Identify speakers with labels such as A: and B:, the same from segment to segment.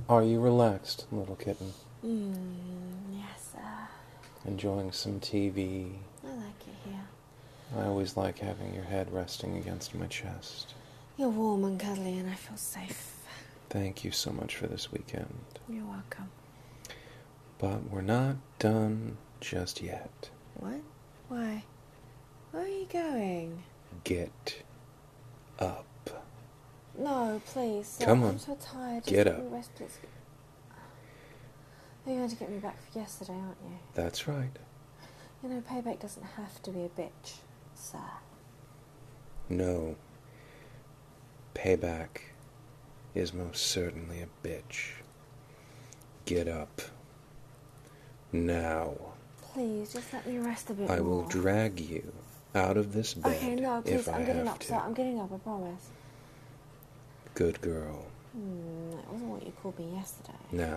A: Are you relaxed, little kitten?
B: Yes, sir.
A: Enjoying some TV?
B: I like it here.
A: I always like having your head resting against my chest.
B: You're warm and cuddly and I feel safe.
A: Thank you so much for this weekend.
B: You're welcome.
A: But we're not done just yet.
B: What? Why? Where are you going?
A: Get up.
B: No, please, sir.
A: Come on.
B: I'm so tired.
A: Get
B: Just
A: up.
B: let me rest, please. You're going to get me back for yesterday, aren't you?
A: That's right.
B: You know, payback doesn't have to be a bitch, sir.
A: No. Payback is most certainly a bitch. Get up. Now.
B: Please, just let me rest a bit more.
A: I will drag you out of this bed
B: Okay, no, please,
A: if I
B: I'm getting
A: have
B: up,
A: to.
B: sir. I'm getting up, I promise.
A: Good girl.
B: That wasn't what you called me yesterday.
A: Now,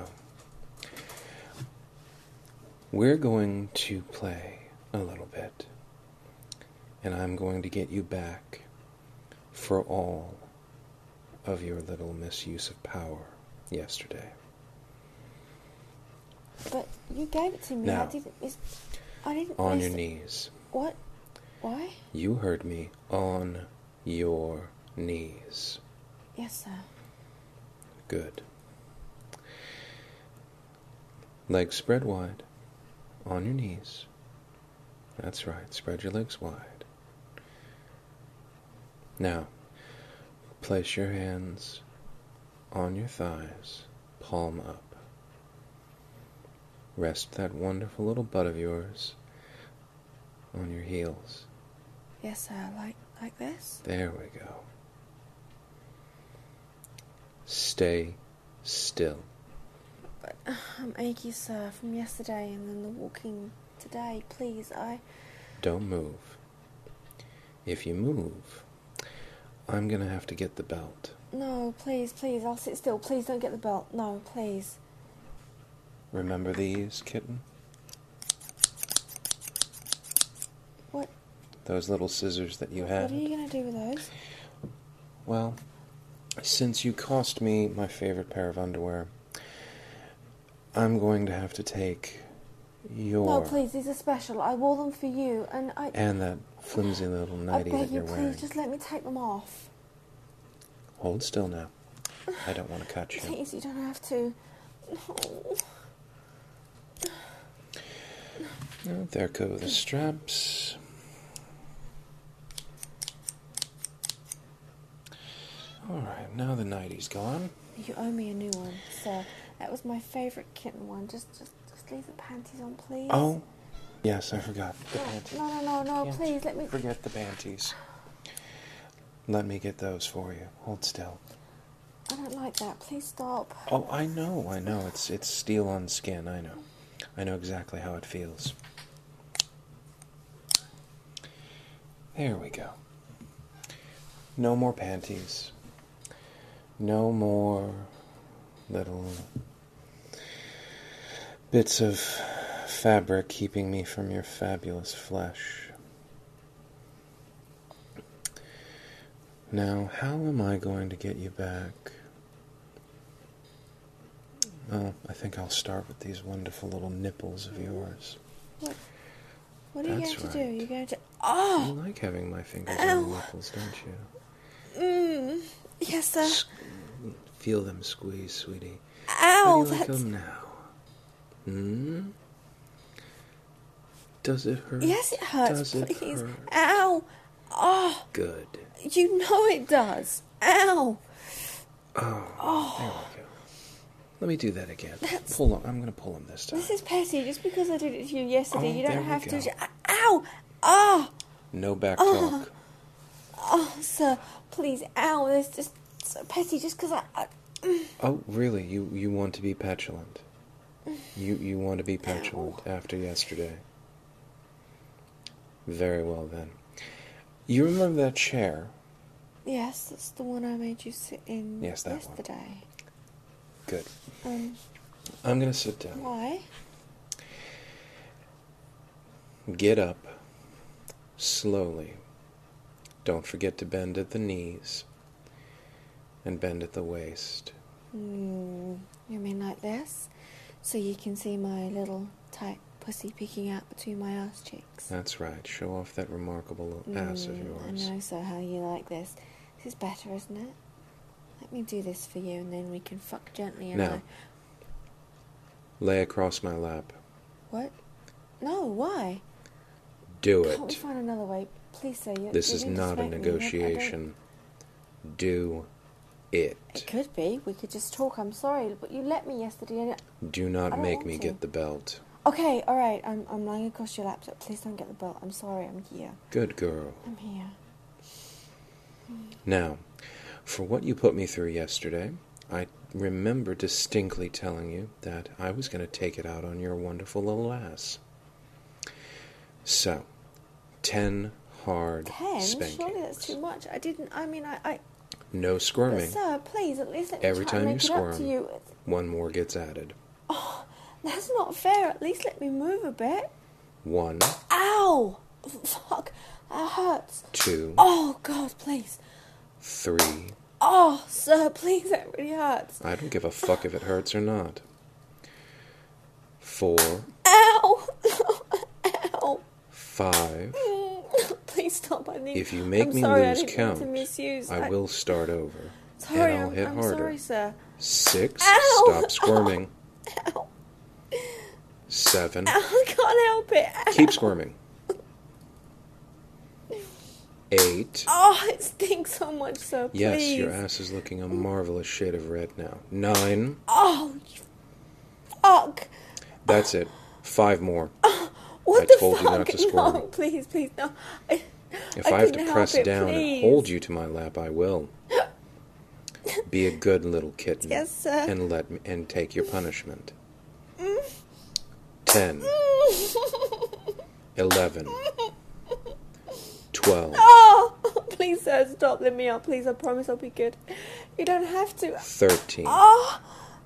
A: we're going to play a little bit, and I'm going to get you back for all of your little misuse of power yesterday.
B: But you gave it to me.
A: Now,
B: I didn't.
A: On your
B: waste it.
A: knees.
B: What? Why?
A: You heard me. On your knees.
B: Yes, sir.
A: Good. Legs spread wide. On your knees. That's right. Spread your legs wide. Now, place your hands on your thighs, palm up. Rest that wonderful little butt of yours on your heels.
B: Yes, sir. Like this?
A: There we go. Stay still.
B: But I'm achy, sir, from yesterday and then the walking today. Please,
A: Don't move. If you move, I'm gonna have to get the belt.
B: No, please, I'll sit still. Please don't get the belt. No, please.
A: Remember these, kitten?
B: What?
A: Those little scissors that you had?
B: What are you going to do with those?
A: Well, since you cost me my favorite pair of underwear, I'm going to have to take your...
B: No, please, these are special. I wore them for you, and
A: And that flimsy little
B: I
A: nightie
B: beg
A: that
B: you,
A: you're wearing.
B: please, just let me take them off.
A: Hold still now. I don't want to cut you.
B: Please, you don't have to. No.
A: Oh, there go the straps. Alright, now the nightie's gone.
B: You owe me a new one, sir. That was my favourite kitten one. Just leave the panties on, please.
A: Oh, yes, I forgot the panties.
B: No,
A: Can't
B: please, let me...
A: Forget the panties. Let me get those for you. Hold still.
B: I don't like that. Please stop.
A: Oh, I know. It's steel on skin, I know. I know exactly how it feels. There we go. No more panties. No more little bits of fabric keeping me from your fabulous flesh. Now, how am I going to get you back? Oh, I think I'll start with these wonderful little nipples of yours.
B: What are you
A: That's
B: going to do?
A: right.
B: You're going to...
A: You
B: Oh!
A: like having my fingers
B: Ow.
A: on your nipples, don't you?
B: Yes, sir.
A: Feel them squeeze, sweetie.
B: Ow!
A: How do you like
B: That's...
A: them now? Does it hurt?
B: Yes, it hurts.
A: Does it
B: Please.
A: hurt?
B: Ow! Oh!
A: Good.
B: You know it does. Ow!
A: Oh, there we go. Let me do that again.
B: That's-
A: Pull on. I'm going to pull him this time.
B: This is petty. Just because I did it to you yesterday,
A: Oh,
B: you
A: there
B: don't
A: we
B: have
A: go.
B: to... Ow! Oh!
A: No back talk.
B: Oh, sir, please, ow, that's just so petty just because I...
A: Oh, really? You want to be petulant? You want to be petulant after yesterday? Very well, then. You remember that chair?
B: Yes, that's the one I made you sit in
A: Yes, that one.
B: yesterday.
A: Good. I'm going to sit down.
B: Why?
A: Get up. Slowly. Don't forget to bend at the knees. And bend at the waist.
B: You're like this, so you can see my little tight pussy peeking out between my ass cheeks.
A: That's right. Show off that remarkable ass of
B: I
A: yours.
B: know, so how you like this. This is better, isn't it? Let me do this for you, and then we can fuck gently. And
A: Now, lay across my lap.
B: What? No, why?
A: Do
B: Can't we
A: it.
B: find another way? Please, sir.
A: This is not a negotiation. Do it.
B: It could be. We could just talk. I'm sorry, but you let me yesterday.
A: Do
B: I
A: not
B: don't
A: make
B: want
A: me
B: to.
A: get the belt.
B: Okay, all right. I'm lying across your lap, so please don't get the belt. I'm sorry. I'm here.
A: Good girl.
B: I'm here.
A: Now, for what you put me through yesterday, I remember distinctly telling you that I was going to take it out on your wonderful little ass. So, 10 hard
B: 10?
A: spankings.
B: Surely that's too much. I
A: No
B: But
A: squirming.
B: sir, please, at least let me
A: Every
B: try
A: time
B: and
A: you
B: make it up to
A: squirm.
B: you.
A: One more gets added.
B: Oh, that's not fair. At least let me move a bit.
A: 1,
B: Ow! Fuck. That hurts.
A: 2,
B: Oh, God, please.
A: 3.
B: Oh, sir, please, that really hurts.
A: I don't give a fuck if it hurts or not. 4,
B: Ow! Ow!
A: 5.
B: Please stop. I need.
A: If you make
B: I'm
A: me
B: sorry,
A: lose
B: I didn't
A: count,
B: mean to misuse.
A: I will start over.
B: Sorry,
A: and I'll hit
B: I'm
A: harder.
B: sorry, sir.
A: 6,
B: Ow!
A: stop squirming.
B: Ow!
A: 7,
B: Ow! I can't help it. Ow.
A: keep squirming. 8,
B: Oh, it stinks so much, sir. Please.
A: yes, your ass is looking a marvelous shade of red now. 9,
B: Oh, you fuck.
A: that's it. 5 more.
B: What
A: I
B: the
A: told
B: fuck?
A: you not to squirm.
B: No, please, no.
A: If I have to
B: couldn't
A: press
B: help it,
A: down
B: please.
A: and hold you to my lap, I will. Be a good little kitten.
B: Yes, sir.
A: And take your punishment. 10, 11, 12,
B: Oh, please, sir, stop. Let me out, please. I promise I'll be good. You don't have to.
A: 13.
B: Oh,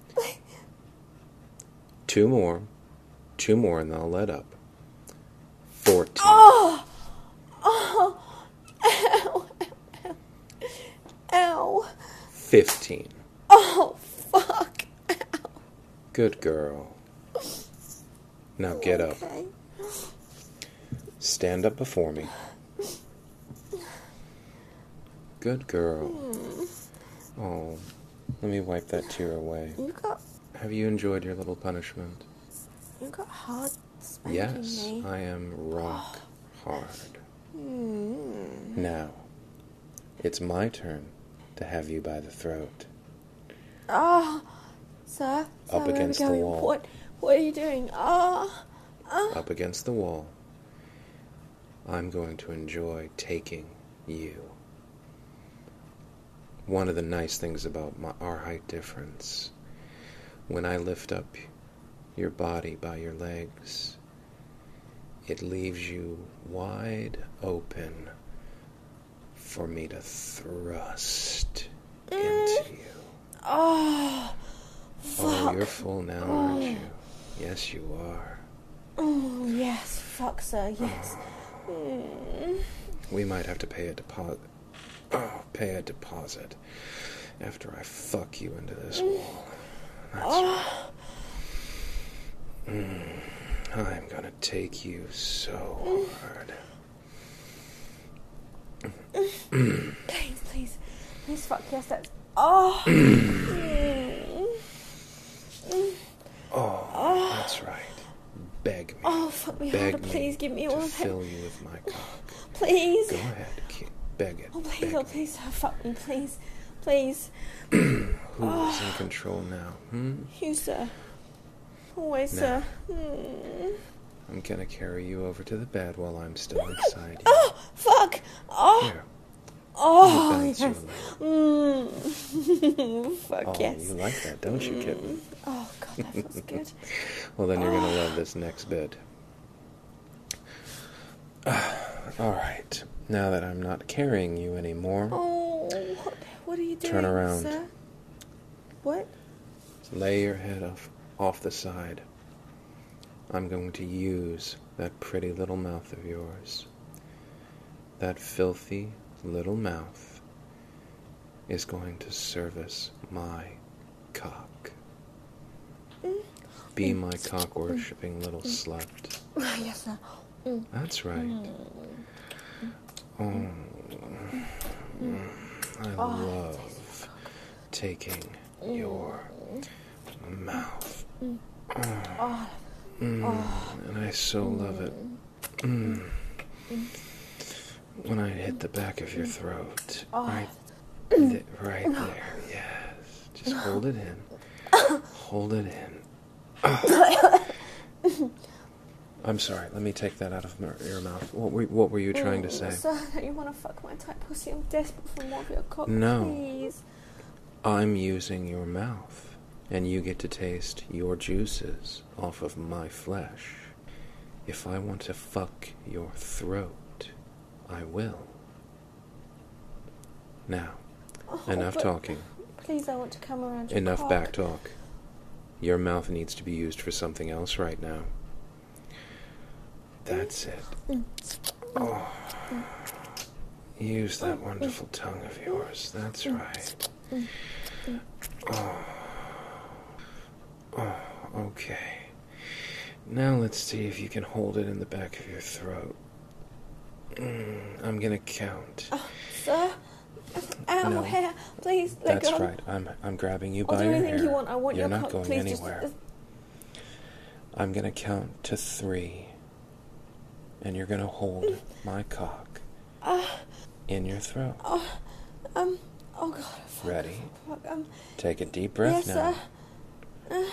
A: 2 more. 2 more and I'll let up. 14.
B: oh, oh, ow, ow, ow.
A: 15.
B: Oh, fuck.
A: Good girl. Now get up.
B: Okay.
A: Stand up before me. Good girl. Oh, let me wipe that tear away. Have you enjoyed your little punishment?
B: You got hard spanking
A: Yes,
B: me.
A: I am rock hard. Now, it's my turn to have you by the throat.
B: Oh, sir.
A: Up
B: where are we
A: against the
B: going?
A: wall.
B: What are you doing? Oh,
A: Up against the wall. I'm going to enjoy taking you. One of the nice things about our height difference, when I lift up your body by your legs, it leaves you wide open for me to thrust into you.
B: oh, fuck.
A: Oh, you're full now, aren't you? Yes, you are.
B: Oh, yes, fuck, sir, yes.
A: We might have to pay a deposit. Oh, pay a deposit after I fuck you into this wall. That's right. I'm gonna take you so hard.
B: Please, fuck, yes, that's... Oh.
A: Oh, that's right. Beg me.
B: Oh, fuck me
A: Beg
B: harder, please, give me
A: to
B: all of it.
A: fill you with my cock.
B: Please.
A: Go ahead, beg it.
B: Oh, please,
A: beg
B: oh,
A: it.
B: please, oh, fuck me, please. Please.
A: Who is in control now?
B: You, sir. Always,
A: No.
B: sir.
A: I'm gonna carry you over to the bed while I'm still inside you.
B: Oh, fuck. Oh.
A: Here.
B: Oh,
A: bounce
B: yes. Fuck,
A: Oh,
B: yes.
A: you like that, don't you, kitten?
B: Oh, God, that feels good.
A: Well, then you're gonna love this next bit. Alright, now that I'm not carrying you anymore,
B: Oh, what are you doing,
A: Turn around.
B: sir? What?
A: lay your head off the side. I'm going to use that pretty little mouth of yours. That filthy little mouth is going to service my cock. Be my cock-worshipping little slut.
B: Yes, sir.
A: That's right. Oh, I love taking your mouth. And I so love it. When I hit the back of your throat. Right there, yes. Just hold it in. Hold it in. I'm sorry, let me take that out of your mouth. What were you trying to say?
B: Sir, don't you want to fuck my tight pussy? I'm desperate for more of your cock,
A: No.
B: please.
A: I'm using your mouth, and you get to taste your juices off of my flesh. If I want to fuck your throat, I will. Now, enough talking.
B: Please, I want to come around your
A: Enough
B: cock.
A: back talk. Your mouth needs to be used for something else right now. That's it. Oh. Use that wonderful tongue of yours. That's right. Oh. Oh, okay. Now let's see if you can hold it in the back of your throat. I'm gonna count.
B: Sir? Ow,
A: No.
B: hair. Please, let
A: That's
B: go.
A: right. I'm grabbing you
B: I'll
A: by
B: do
A: your
B: anything
A: hair.
B: you want. I want
A: You're
B: your
A: not
B: cock.
A: going
B: Please,
A: anywhere. I'm gonna count to 3. And you're gonna hold my cock in your throat.
B: Oh God. Fuck,
A: Ready?
B: Fuck,
A: Take a deep breath
B: yes,
A: now.
B: sir.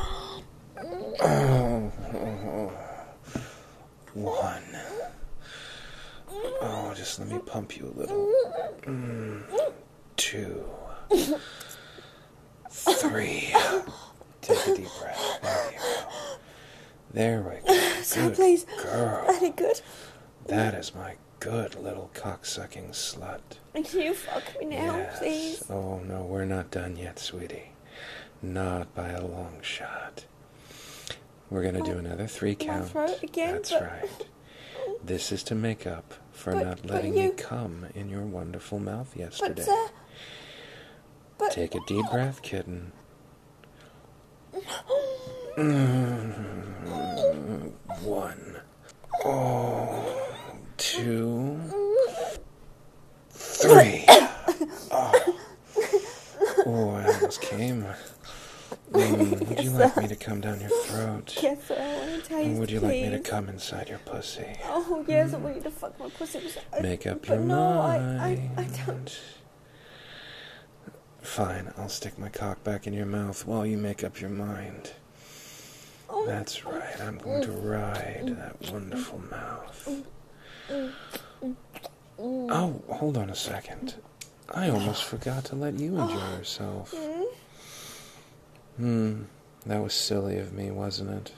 A: 1. Oh, just let me pump you a little. 2. 3. Take a deep breath. There you go. There we go.
B: Sir,
A: Good
B: please.
A: girl.
B: Very good.
A: That is my good little cocksucking slut.
B: Can you fuck me now,
A: Yes.
B: please?
A: Oh, no, we're not done yet, sweetie. Not by a long shot. We're going to do another 3 count.
B: throat again,
A: That's
B: but-
A: right. This is to make up for
B: But-
A: not
B: but
A: letting me
B: you-
A: come in your wonderful mouth
B: But,
A: yesterday.
B: sir. But.
A: Take a deep breath, kitten. 1. Oh, 2. 3. Oh, I almost came. Would you like me to come down your throat?
B: Yes, sir. I want to taste.
A: Or would you like me to
B: please.
A: come inside your pussy?
B: Oh yes, I want you to fuck my pussy.
A: Make up
B: but
A: your
B: no,
A: mind.
B: I don't.
A: Fine, I'll stick my cock back in your mouth while you make up your mind.
B: Oh.
A: That's right, I'm going to ride that wonderful mouth. Oh, hold on a second. I almost forgot to let you enjoy yourself. That was silly of me, wasn't it?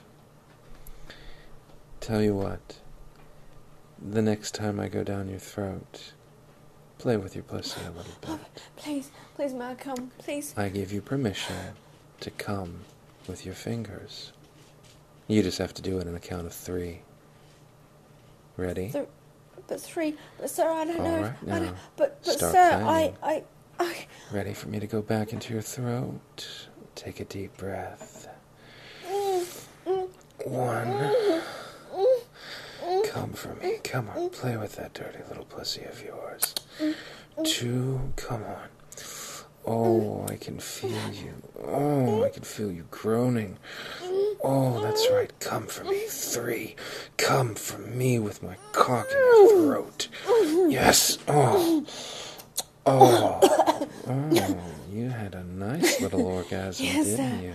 A: Tell you what, the next time I go down your throat, play with your pussy a little bit.
B: Please, may I come? Please.
A: I give you permission to come with your fingers. You just have to do it in a count of 3. Ready?
B: But 3. But sir, I don't know.
A: All right, now,
B: I don't, but
A: start
B: sir,
A: playing.
B: I.
A: Ready for me to go back into your throat? Take a deep breath. 1. Come for me. Come on, play with that dirty little pussy of yours. 2. Come on. Oh, I can feel you. Oh, I can feel you groaning. Oh, that's right. Come for me. 3. Come for me with my cock in your throat. Yes. Oh. Oh. Oh, you had a nice little orgasm,
B: Yes,
A: didn't
B: sir.
A: you?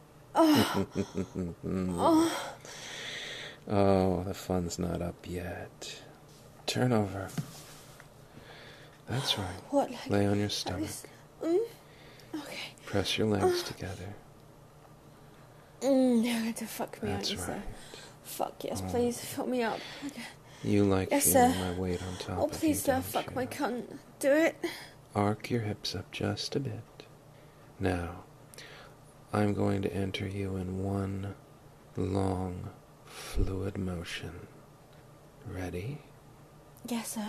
A: Oh, the fun's not up yet. Turn over. That's right.
B: What? Like,
A: Lay on your stomach.
B: okay.
A: Press your legs together.
B: You're going to fuck me,
A: That's
B: aren't you,
A: right.
B: sir? Fuck yes, please. Fill me up. Okay.
A: You like
B: Yes,
A: feeling
B: sir.
A: my weight on top
B: Oh,
A: of you,
B: please, sir,
A: don't
B: fuck
A: you?
B: my cunt. Do it.
A: Arc your hips up just a bit. Now, I'm going to enter you in one long, fluid motion. Ready?
B: Yes, sir.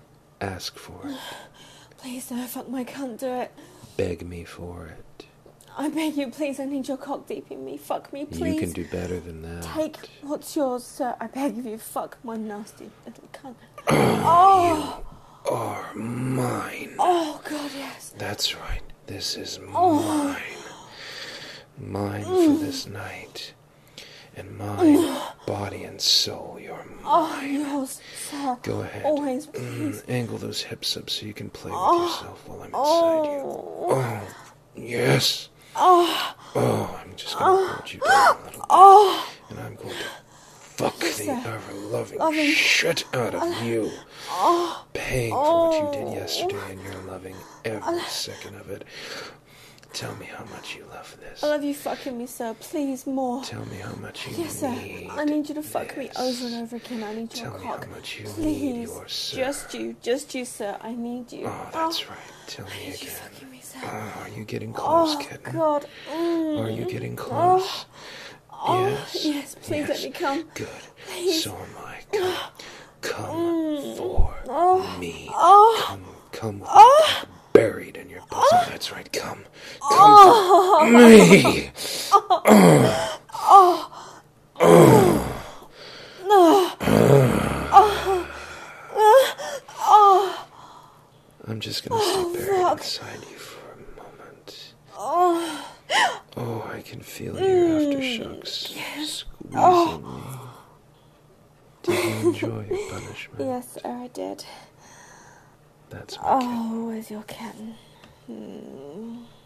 A: Ask for it.
B: Please, sir, fuck my cunt. Do it.
A: Beg me for it.
B: I beg you, please, I need your cock deep in me. Fuck me, please.
A: You can do better than that.
B: Take what's yours, sir. I beg of you, fuck my nasty little cunt.
A: Oh! You are mine.
B: Oh, God, yes.
A: That's right. This is mine. Mine for this night. And mine, body and soul, you're mine.
B: Oh, yours, sir.
A: Go ahead.
B: Always, please.
A: Angle those hips up so you can play with yourself while I'm inside you. Oh, yes. Oh, I'm just going to hold you down a little bit. And I'm going to fuck the ever-loving shit out of you. Paying for what you did yesterday, and you're loving every second of it. Tell me how much you love this.
B: I love you fucking me, sir. Please, more.
A: Tell me how much you
B: yes, sir.
A: need.
B: I need you to fuck me over and over again. I need your
A: cock.
B: cock.
A: Tell me how much you
B: please.
A: Need yourself.
B: Just you, sir. I need you.
A: Oh, that's right. Tell me
B: you
A: again.
B: fucking me, sir.
A: Are you getting close, kitten?
B: Oh, God.
A: Are you getting close?
B: Yes, please let me come.
A: Good.
B: Please.
A: So am I. Come for me. Come with me. Buried in your bosom. That's right. Come for me. I'm just gonna stay buried inside you for a moment. Oh, I can feel your aftershocks squeezing me. Did you enjoy your punishment?
B: Yes, sir, I did.
A: That's my kitten.
B: Where's your kitten?